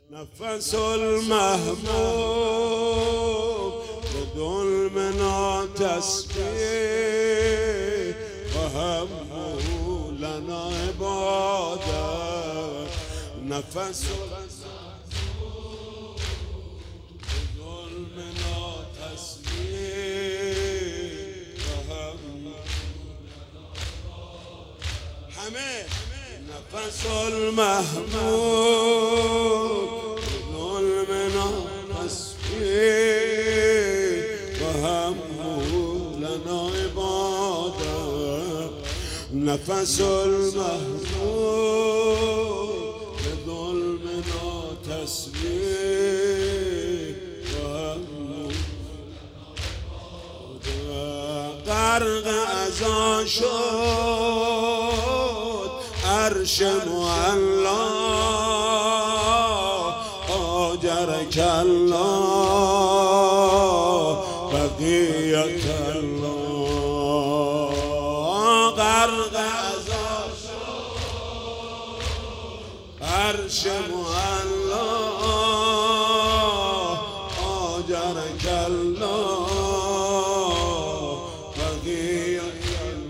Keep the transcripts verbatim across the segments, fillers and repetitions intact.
نفس المحبوب بظلمنا تسبيح وهمه لنا عبادة. نفس المحبوب بظلمنا تسبيح وهمه همه. نفس المحبوب ظلمنا تسبيح وهمه لنا عبادة. نفس المحبوب ظلمنا تسبيح وهمه غرق ازا شد عرش معلا آجرک الله بقیت الله. غرق ازا شد عرش معلا آجرک الله بقیت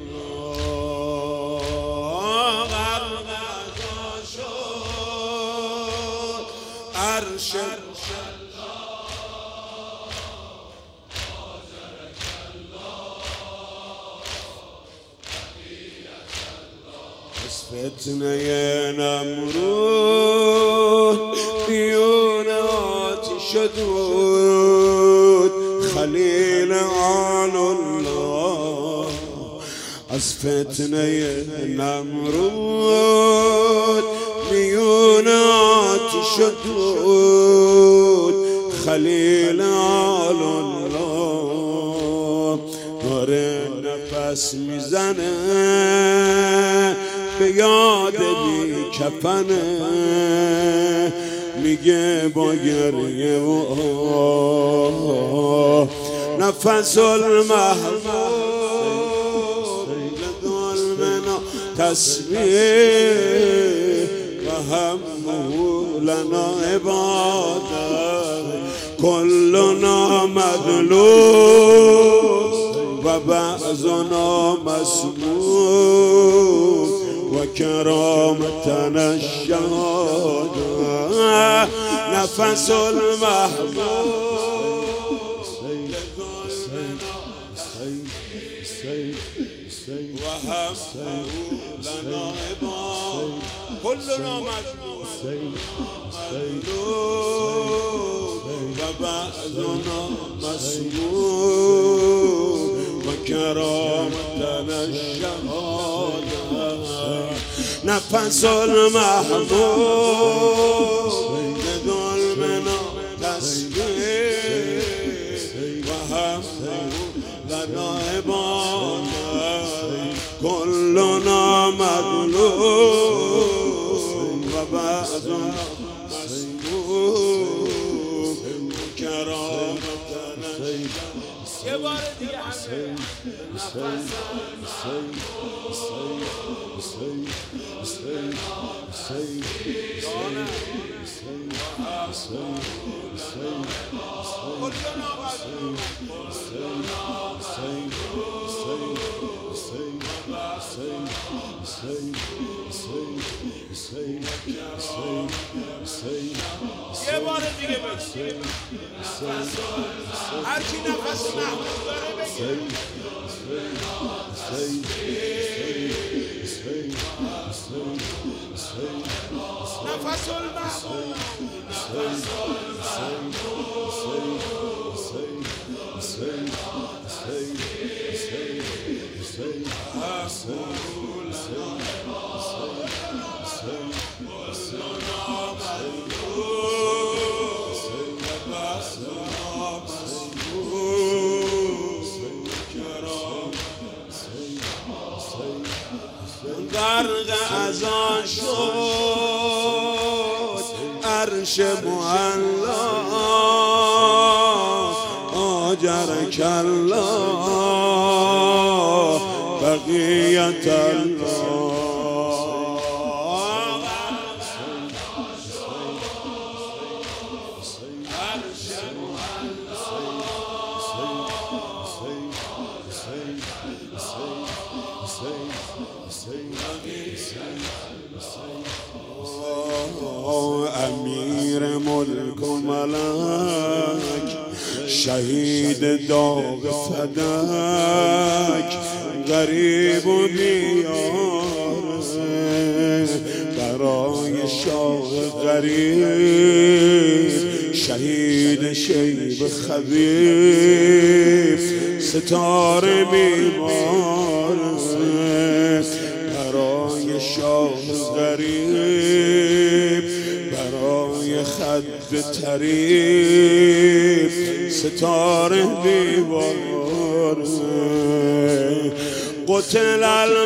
الله. غرق ازا شد عرش فتنه نمرود بیون آتش دود خلیل آن الله. از فتنه نمرود بیون آتش دود خلیل آن الله. داره نفس میزنه به یاد بی کفنه میگه با گریه و آه. نفس المحبوب لظلمنا تسبیح و همه لنا عبادة. كلنا مظلوم و بعضنا مسموم و کرامتنا الشهادة. نفس المحبوب و همه لنا عبادة. كلنا مظلوم و بعضنا مسموم و کرامتنا الشهادة. نفس المحبوب لظلمنا تسبیح و همه لنا عبادة. كلنا مظلوم و بعضنا مسموم و کرامتنا الشهادة. یه بار دیگه یه بار دیگه بگید. هر کی نفس محبوب داره بگید. نفس المحبوب غرق ازان شد عرش معلا آجرک الله بقیت الله. امیر ملک و ملک، شهید داغ فدک، غریب و بیاره برای شاه غریب، شهید شیب خبیب، ستاره بیمار برای شاه غریب، برای خد طریب، ستاره بیمار. قتل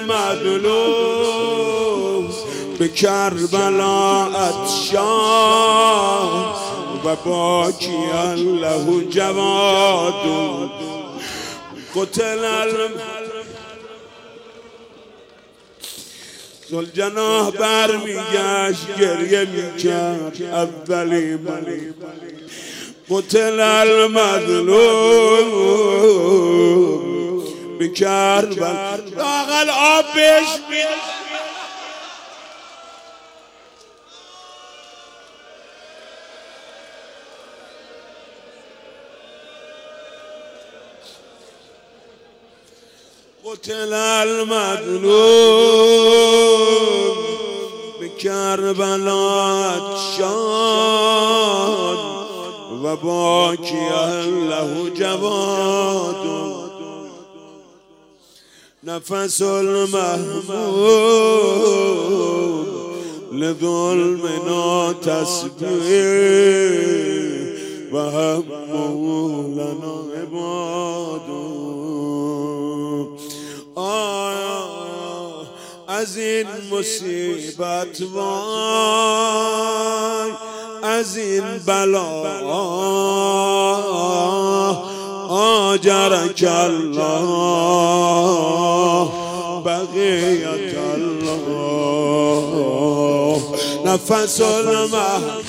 المظلوم به کربلا عطشان و باکیا له جواد. قتل ذوالجناح برمیگشت گریه میکرد اولی ملی. قتل المظلوم به کربلا، لااقل آب بهش میده. قتل المظلوم به کربلا عطشان و باکیا له جواد. نفس المحمود لظلمنا تسبیح و همه لنا عباد. از این مصیبت وای، از این بلا آجرک الله بقیت الله. نفس المحمود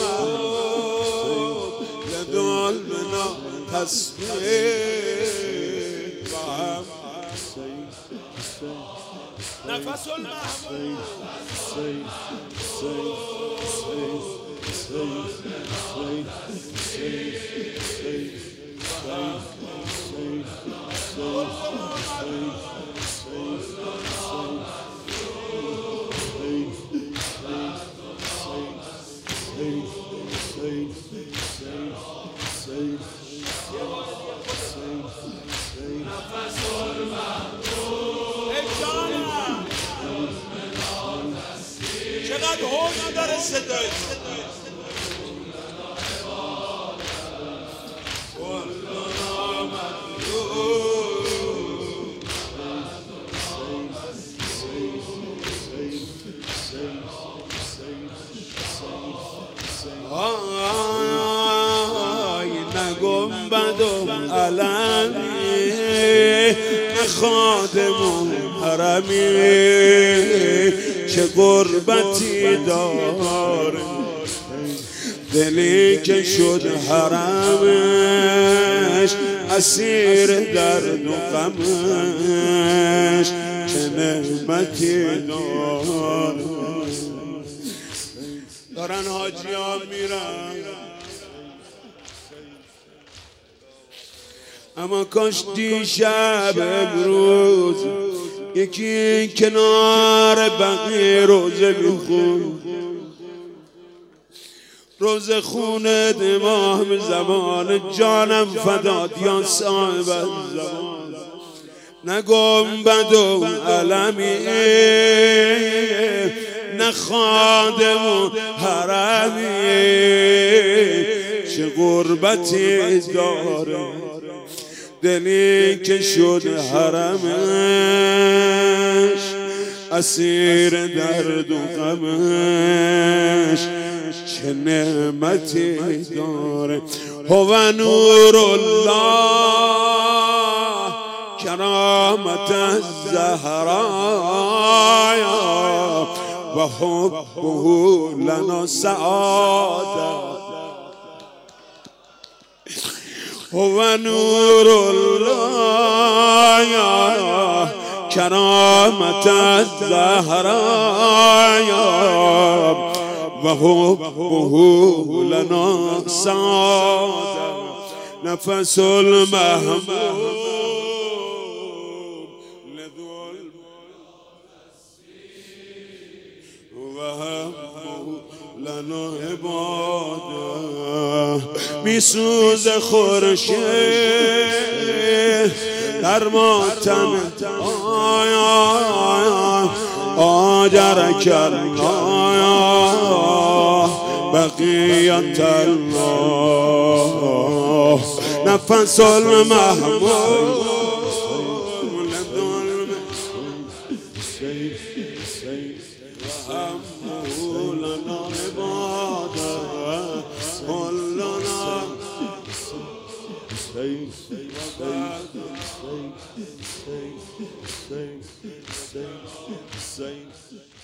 لظلمنا تسبیح. نفس المحمود چقدر هوش داره صدای آی نه گنبد و علمی، نه خادم و حرمی، چه غربتی داره دلی که شد حرمش، اسیر درد و غمش، چه نعمتی داره. دارن حاجیان میرن، اما کاش دیشب امروز یکی کنار بقیه روزه میخوند. روزه خونه امام زمان، جانم فدات یا صاحب زمان. نه گنبد و علمی، نه خادم و حرمی، چه غربتی داره دلی که شد حرمش، اسیر درد و غمش، چه نعمتی داره. هو نور الله کرامت الزهراء و حبه لنا سعادت. هو نور الله کرامت الزهراء وحبه لنا سعادة نفس المحمود لذو وحبه لنا عبادة میسوز خورشید در ماتم آجرک الله بقیت الله نفس المحمود لنا عبادة كلنا Say, say, say, say, say.